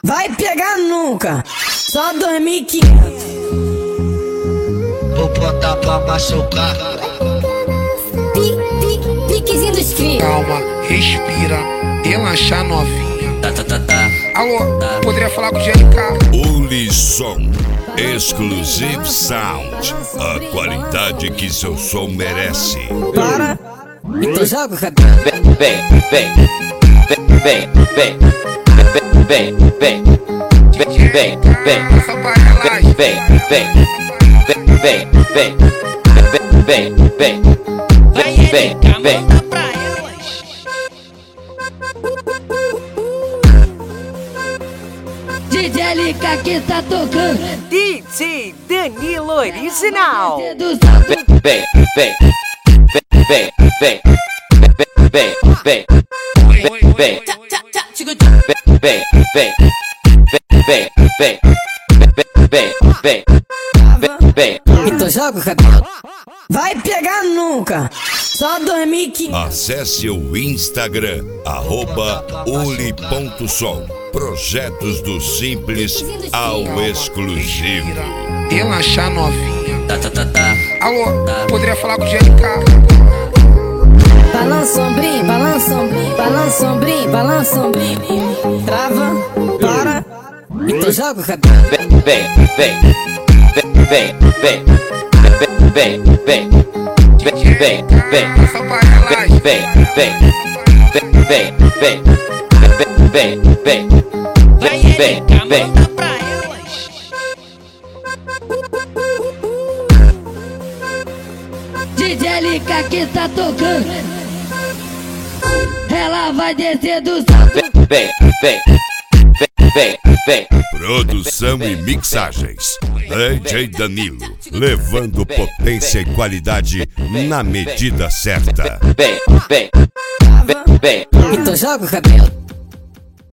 Vai pegar nunca, só 2.500. Vou botar pra machucar. Piquezinho dos cria. Calma, respira, relaxa novinha. Alô, poderia falar com o GLK? Ulisson Exclusive Sound, a qualidade que seu som merece. Para, então joga o cabelo. Vem, vem, vem, vem, vem, vem, vem, vem, vem, vem, Essa barrelagem. vem, vem, vem, vem, vem, vem, vem, vem, vem. DJ LK que tá tocando. DJ Danilo Original. Vem, vem, vem, vem, vem, vem, vem, vem, vem, vem, vem. Então joga o cabelo. Vai pegar nunca, só 2.500. Acesse o Instagram, @uli.som. Projetos do simples ao exclusivo. Relaxa novinha. Alô, poderia falar com o GLK? Balança ombrinho, balança ombrinho, balança ombrinho, balança ombrinho. Trava, para, então joga o cabelo. Vem, vem, vem, vem, vem, vem, vem, vem, vem, Essa barrelagem. vem, vem, vem, vem, vem, vem, vem, vem. DJ LK que tá tocando. Ela vai descer do salto. Vem, vem, vem, vem. Produção e mixagens, DJ Danilo, levando potência e qualidade na medida certa. Vem, vem, vem. Então joga o cabelo.